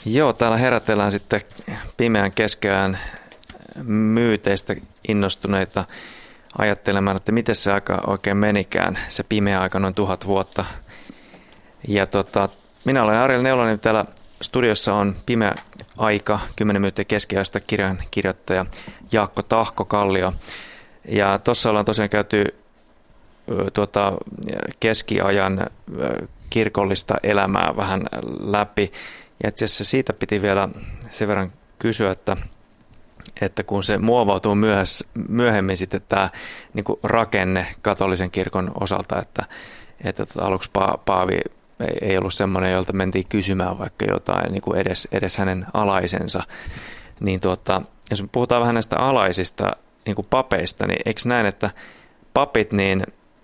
Joo, täällä herätellään sitten pimeän keskeään myyteistä innostuneita ajattelemaan, että miten se aika oikein menikään, se pimeä aika noin 1000 vuotta. Ja minä olen Ariel Neulonen, täällä studiossa on Pimeä aika, 10 myyttiä keskeästä kirjan kirjoittaja Jaakko Tahko-Kallio. Ja tuossa ollaan tosiaan käyty keskiajan kirkollista elämää vähän läpi. Ja itse asiassa siitä piti vielä sen verran kysyä, että kun se muovautuu myöhemmin sitten tämä niin kuin rakenne katolisen kirkon osalta, että aluksi Paavi ei ollut semmoinen, jolta mentiin kysymään vaikka jotain niin kuin edes hänen alaisensa. Niin jos me puhutaan vähän näistä alaisista niin kuin papeista, niin eikö näin, että papit, niin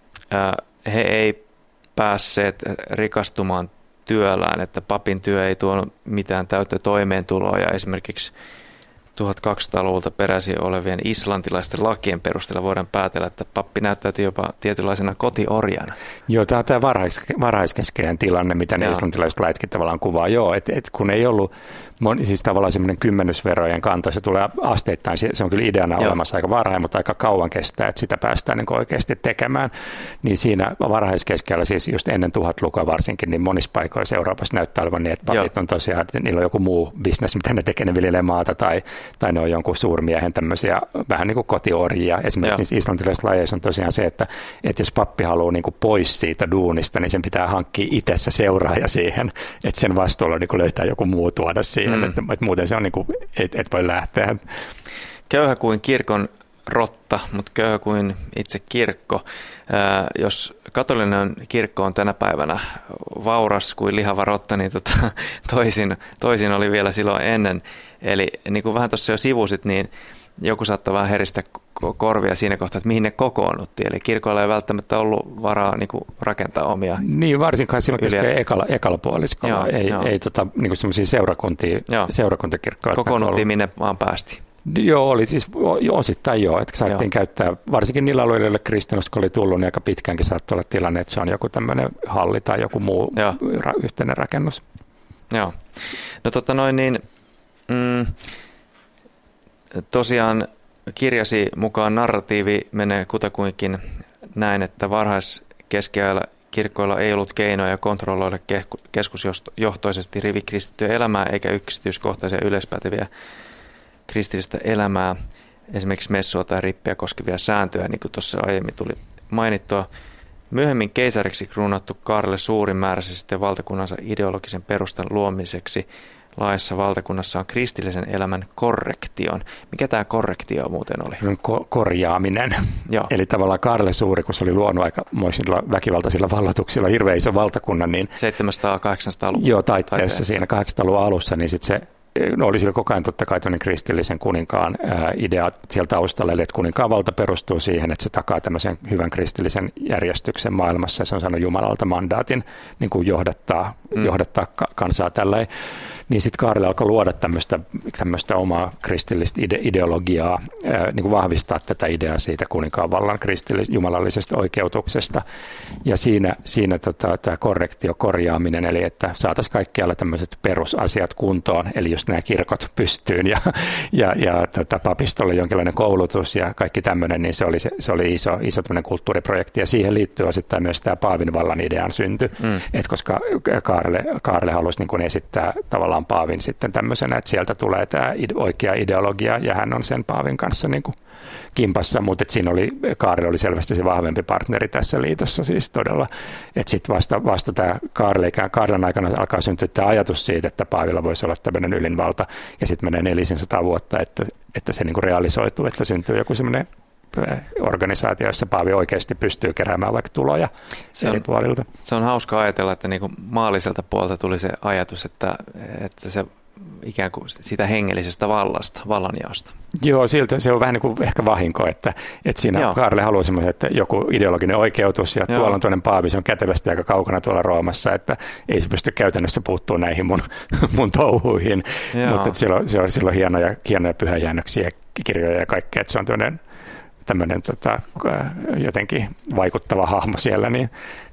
he ei päässeet rikastumaan työllään, että papin työ ei tuonut mitään täyttä toimeentuloa ja esimerkiksi 1200-luvulta peräisin olevien islantilaisten lakien perusteella voidaan päätellä, että pappi näyttäytyy jopa tietynlaisena kotiorjana. Joo, tämä on tämä varhaiskeskeinen tilanne, mitä ne islantilaiset laitkin tavallaan kuvaa. Joo, että kun ei ollut, siis tavallaan semmoinen kymmenysverojen kanto, se tulee asteittain, se on kyllä ideana olemassa aika varhain, mutta aika kauan kestää, että sitä päästään niin oikeasti tekemään. Niin siinä varhaiskeskeellä, siis just ennen 1000-lukua varsinkin, niin monissa paikoissa Euroopassa näyttää olevan niin, että papit on tosiaan, että niillä on joku muu business, mitä ne tekee, ne viljelee maata tai ne on jonkun suurmiehen tämmöisiä vähän niin kuin kotiorjia. Esimerkiksi islantilaisissa lajeissa on tosiaan se, että jos pappi haluaa niin kuin pois siitä duunista, niin sen pitää hankkia itsessä seuraaja siihen, että sen vastuulla niin kuin löytää joku muu tuoda siihen, että muuten se on niin kuin, et voi lähteä. Köyhä kuin kirkon rotta, mutta köyhä kuin itse kirkko. Jos katolinen kirkko on tänä päivänä vauras kuin lihava rotta, niin toisin oli vielä silloin ennen. Eli niin kuin vähän tuossa jo sivusit, niin joku saattaa vähän heristä korvia siinä kohtaa, että mihin ne kokoonnuttiin. Eli kirkoilla ei välttämättä ollut varaa niin kuin rakentaa omia. Niin, varsinkaan silloin keskellä ekalla puoliskolla. Ei niin semmoisia seurakuntakirkkoja. Kokoonnuttiin minne vaan päästiin. Joo, oli siis osittain joo, että saatiin käyttää, varsinkin niillä alueilla, joille kristinusko oli tullut, niin aika pitkäänkin saattoi olla tilanne, että se on joku tämmöinen halli tai joku muu yhteinen rakennus. Joo, no tosiaan kirjasi mukaan narratiivi menee kutakuinkin näin, että varhaiskeskeällä kirkkoilla ei ollut keinoja kontrolloida keskusjohtoisesti rivikristittyä elämää eikä yksityiskohtaisia yleispäteviä kristillistä elämää, esimerkiksi messua tai rippiä koskevia sääntöjä, niin kuin tuossa aiemmin tuli mainittua. Myöhemmin keisariksi kruunattu Kaarle Suuri määräsi sitten valtakunnansa ideologisen perustan luomiseksi. Laajassa valtakunnassa on kristillisen elämän korrektion. Mikä tämä korrektio muuten oli? Korjaaminen. Joo. Eli tavallaan Kaarle Suuri, kun se oli luonut aikamoisilla väkivaltaisilla vallatuksilla hirveän ison valtakunnan, niin 700-800-luvun joo, taiteessa siinä 800-luvun alussa, niin sitten se oli sillä koko ajan totta kai kristillisen kuninkaan idea siellä taustalla, eli että kuninkaan valta perustuu siihen, että se takaa tämmöisen hyvän kristillisen järjestyksen maailmassa, ja se on saanut Jumalalta mandaatin niin kuin johdattaa kansaa tälleen. Niin sitten Kaarle alkoi luoda tämmöistä omaa kristillistä ideologiaa, niin kuin vahvistaa tätä ideaa siitä kuninkaan vallan jumalallisesta oikeutuksesta. Ja siinä tämä korjaaminen, eli että saataisiin kaikkialla tämmöiset perusasiat kuntoon, eli just nämä kirkot pystyyn ja papistolle jonkinlainen koulutus ja kaikki tämmöinen, niin se oli iso tämmöinen kulttuuriprojekti. Ja siihen liittyy osittain myös tämä Paavin vallan idean synty, että koska Kaarle halusi niin kuin esittää tavallaan Paavin sitten tämmöisenä, että sieltä tulee tämä oikea ideologia ja hän on sen Paavin kanssa niin kuin kimpassa, mutta Kaarle oli selvästi se vahvempi partneri tässä liitossa siis todella, että sitten vasta tämä Kaarlen aikana alkaa syntyä tämä ajatus siitä, että Paavilla voisi olla tämmöinen ylinvalta ja sitten menee 400 vuotta, että se niin kuin realisoituu, että syntyy joku semmoinen organisaatio, jossa Paavi oikeasti pystyy keräämään vaikka tuloja eri puolilta. Se on hauska ajatella, että niin kuin maalliselta puolelta tuli se ajatus, että se ikään kuin sitä hengellisestä vallanjaosta. Joo, siltä se on vähän niin kuin ehkä vahinko, että siinä Kaarle haluaa semmoisen, että joku ideologinen oikeutus ja tuolla on toinen Paavi, se on kätevästi aika kaukana tuolla Roomassa, että ei se pysty käytännössä puuttua näihin mun touhuihin, mutta siellä on hienoja pyhäjäännöksiä, kirjoja ja kaikkea, että se on tämmöinen jotenkin vaikuttava hahmo siellä, niin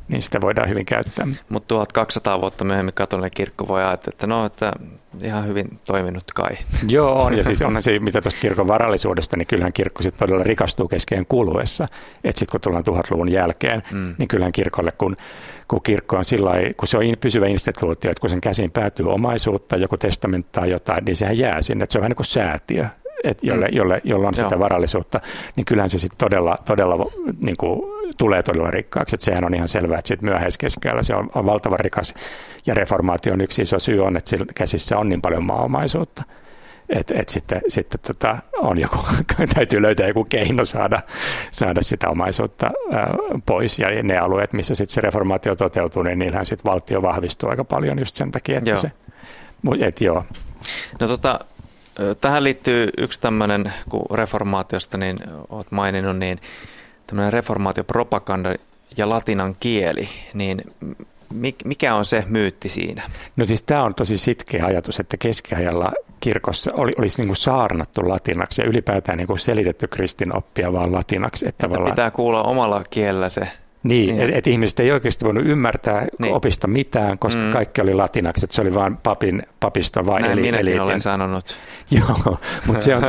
niin sitä voidaan hyvin käyttää. Mutta 1200 vuotta myöhemmin katolinen kirkko voi ajatella, että ihan hyvin toiminut kai. Joo, on. Ja siis onhan se, mitä tuosta kirkon varallisuudesta, niin kyllähän kirkko sitten todella rikastuu keskeen kuluessa. Että sitten kun tullaan 1000-luvun jälkeen, niin kyllähän kirkolle, kun kirkko on sillai, kun se on pysyvä instituutio, että kun sen käsiin päätyy omaisuutta, joku testamenttaa jotain, niin sehän jää sinne. Että se on vähän niin kuin säätiö, jolla on sitä varallisuutta, niin kyllähän se sitten todella niin kuin tulee todella rikkaaksi. Että sehän on ihan selvää, että sitten myöhäiskeskellä se on valtavan rikas. Ja reformaation yksi iso syy on, että käsissä on niin paljon maaomaisuutta. Että sitten on joku, täytyy löytää joku keino saada sitä omaisuutta pois. Ja ne alueet, missä sitten se reformaatio toteutuu, niin niillähän sitten valtio vahvistuu aika paljon just sen takia, että joo. No tähän liittyy yksi tämmöinen, kun reformaatiosta niin olet maininnut, niin tämmöinen reformaatiopropaganda ja latinan kieli, niin mikä on se myytti siinä? No siis tämä on tosi sitkeä ajatus, että keskiajalla kirkossa olisi niin kuin saarnattu latinaksi ja ylipäätään niin kuin selitetty kristinoppia vaan latinaksi. Että pitää kuulla omalla kielellä se. Niin, että ihmiset ei oikeasti voinut ymmärtää opista mitään, koska kaikki oli latinaksi, että se oli vain papiston vaan eliitin. Minäkin olen sanonut. Joo, mutta se on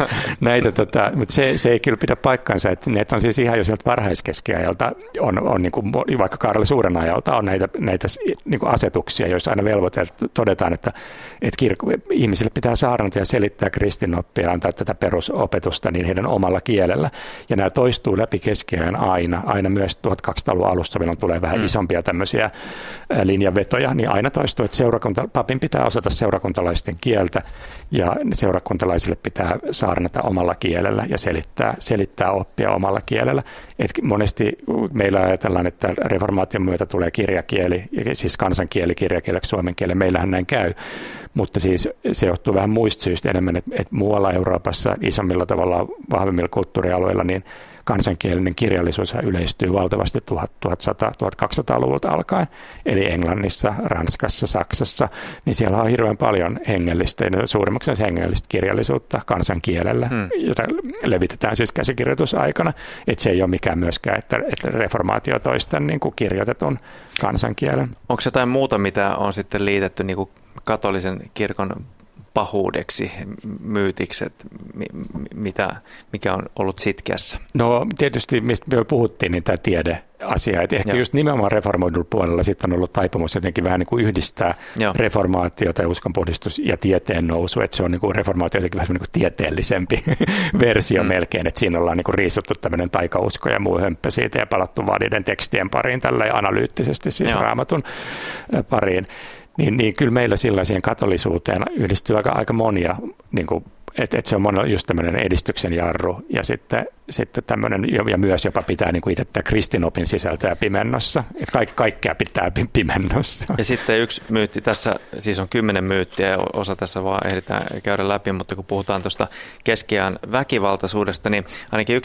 mutta se ei kyllä pidä paikkansa, että ne on siis ihan jo sieltä varhaiskeskiajalta, on niin kuin, vaikka Kaarle Suuren ajalta on näitä niin kuin asetuksia, joissa aina todetaan, että ihmisille pitää saarnata ja selittää kristinoppia ja antaa tätä perusopetusta niin heidän omalla kielellä. Ja nämä toistuu läpi keskiajan aina myös 1200-luvun alussa, milloin tulee vähän isompia tämmöisiä linjanvetoja, niin aina toistuu, että papin pitää osata seurakuntalaisten kieltä ja seurakuntalaisille pitää saarnata omalla kielellä ja selittää oppia omalla kielellä. Et monesti meillä ajatellaan, että reformaation myötä tulee kirjakieli, siis kansankieli kirjakieleksi suomen kieli, meillähän näin käy, mutta siis se johtuu vähän muista syistä enemmän, että muualla Euroopassa isommilla tavalla vahvemmilla kulttuurialueilla, niin kansankielinen kirjallisuus yleistyy valtavasti 1100-1200-luvulta alkaen, eli Englannissa, Ranskassa, Saksassa, niin siellä on hirveän paljon hengellistä, suurimmaksi hengellistä kirjallisuutta kansankielellä, jota levitetään siis käsikirjoitusaikana, että se ei ole mikään myöskään, että reformaatio toista niin kuin kirjoitetun kansankielen. Onko jotain muuta, mitä on sitten liitetty niin kuin katolisen kirkon pahuudeksi, myytiksi, että mikä on ollut sitkeässä? No tietysti, mistä me puhuttiin, niin tämä tiedeasia. Että ehkä just nimenomaan reformoidun puolella sitten on ollut taipumus jotenkin vähän niin kuin yhdistää reformaatiota ja uskonpuhdistus ja tieteen nousu. Että se on niin kuin reformaatio jotenkin vähän niin kuin tieteellisempi versio melkein. Että siinä ollaan niin kuin riisuttu tämmöinen taikausko ja muu hömppä siitä ja palattu vaan niiden tekstien pariin tällä analyyttisesti siis Raamatun pariin. Niin kyllä meillä siihen katolisuuteen yhdistyy aika monia, niin että se on just tämmöinen edistyksen jarru ja sitten tämmöinen, ja myös jopa pitää niin kuin itse tämä kristinopin sisältöä pimennossa, että kaikkea pitää pimennossa. Ja sitten yksi myytti tässä, siis on 10 myyttiä ja osa tässä vaan ehditään käydä läpi, mutta kun puhutaan tuosta keskiajan väkivaltaisuudesta, niin ainakin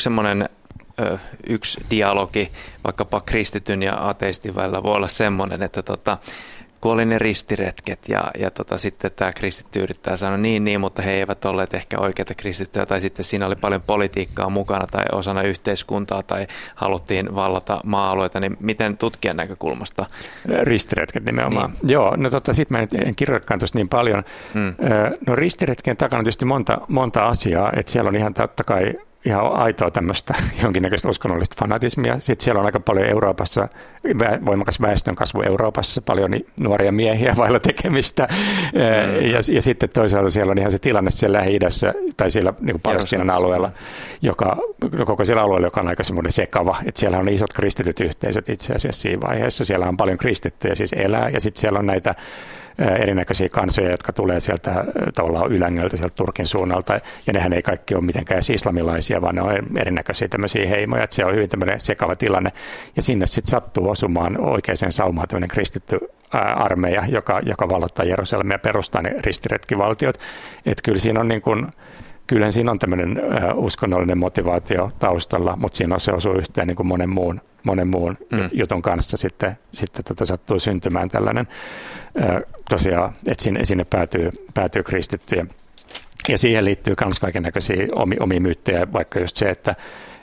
yksi dialogi vaikkapa kristityn ja ateistin välillä voi olla semmoinen, että kun oli ne ristiretket ja sitten tämä kristitty yrittää sanoa niin, mutta he eivät olleet ehkä oikeita kristittyjä, tai sitten siinä oli paljon politiikkaa mukana tai osana yhteiskuntaa tai haluttiin vallata maa-alueita, niin miten tutkijan näkökulmasta? Ristiretket nimenomaan. Niin. Joo, no sitten mä en kirjoittakaan tuosta niin paljon. No ristiretken takana on tietysti monta asiaa, että siellä on ihan totta kai ihan aitoa tämmöistä jonkinnäköistä uskonnollista fanatismia. Sitten siellä on aika paljon Euroopassa, voimakas väestönkasvu Euroopassa, paljon nuoria miehiä vailla tekemistä. Ja sitten toisaalta siellä on ihan se tilanne siellä Lähi-idässä tai siellä niin kuin Palestiinan alueella, koko siellä alueella, joka on aika semmoinen sekava. Että siellä on isot kristityt yhteisöt itse asiassa siinä vaiheessa. Siellä on paljon kristittyjä siis elää ja sitten siellä on näitä erinäköisiä kansoja, jotka tulee sieltä tavallaan ylängöltä, sieltä Turkin suunnalta, ja nehän ei kaikki ole mitenkään islamilaisia, vaan ne on erinäköisiä tämmöisiä heimoja, että se on hyvin tämmöinen sekava tilanne, ja sinne sitten sattuu osumaan oikeaan saumaan tämmöinen kristitty armeija, joka vallottaa Jerusalemia ja perustaa ne ristiretkivaltiot, että kyllä siinä on niin kuin kyllähän siinä on tämmöinen uskonnollinen motivaatio taustalla, mutta siinä se osuu yhteen niin kuin monen muun jutun kanssa sitten sattuu syntymään tällainen tosiaan, että sinne päätyy kristittyjä. Ja siihen liittyy myös kaikennäköisiä omia myyttejä, vaikka just se, että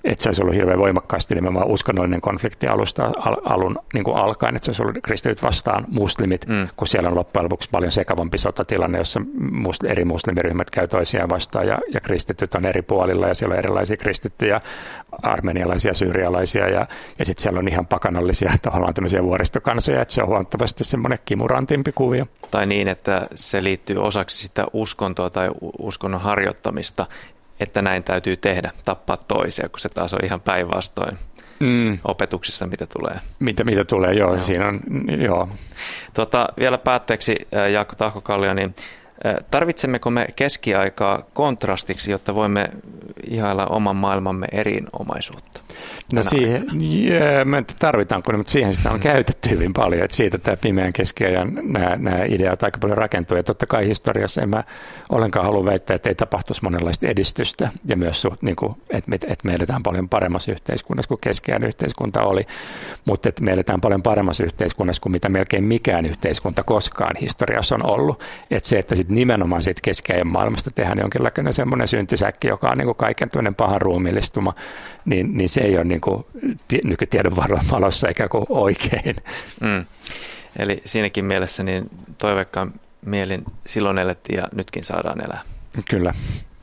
että se olisi ollut hirveän voimakkaasti nimenomaan uskonnollinen konflikti alun niin kuin alkaen, että se olisi ollut kristityt vastaan muslimit, kun siellä on loppujen lopuksi paljon sekavampi sotatilanne, jossa eri muslimiryhmät käy toisiaan vastaan ja kristityt on eri puolilla ja siellä on erilaisia kristittyjä, armenialaisia, syyrialaisia ja sitten siellä on ihan pakanallisia tavallaan tämmöisiä vuoristokansoja, että se on huomattavasti semmoinen kimurantimpi kuvio. Tai niin, että se liittyy osaksi sitä uskontoa tai uskonnon harjoittamista, että näin täytyy tehdä, tappaa toisia, kun se taas on ihan päinvastoin opetuksissa, mitä tulee. Mitä tulee, joo. Siinä on, joo. Vielä päätteeksi, Jaakko Tahkokallio, niin tarvitsemmeko me keskiaikaa kontrastiksi, jotta voimme ihailla oman maailmamme erinomaisuutta? No siihen, tarvitaanko, mutta siihen sitä on käytetty hyvin paljon, että siitä tämä pimeän keskiajan nämä ideat aika paljon rakentuu. Ja totta kai historiassa en mä ollenkaan halua väittää, että ei tapahtuisi monenlaista edistystä ja myös, niin kuin, että me eletään paljon paremmassa yhteiskunnassa kuin keskiajan yhteiskunta oli, mutta että me eletään paljon paremmassa yhteiskunnassa kuin mitä melkein mikään yhteiskunta koskaan historiassa on ollut. Että se, että sitten nimenomaan siitä keskiajan maailmasta tehdään jonkinlainen semmoinen syntisäkki, joka on niin kuin kaiken toinen pahan ruumiillistuma, niin se ei ole niin kuin nykytiedon valossa ikään kuin oikein. Eli siinäkin mielessä niin toiveikkaan mielin silloin elettiin ja nytkin saadaan elää. Kyllä.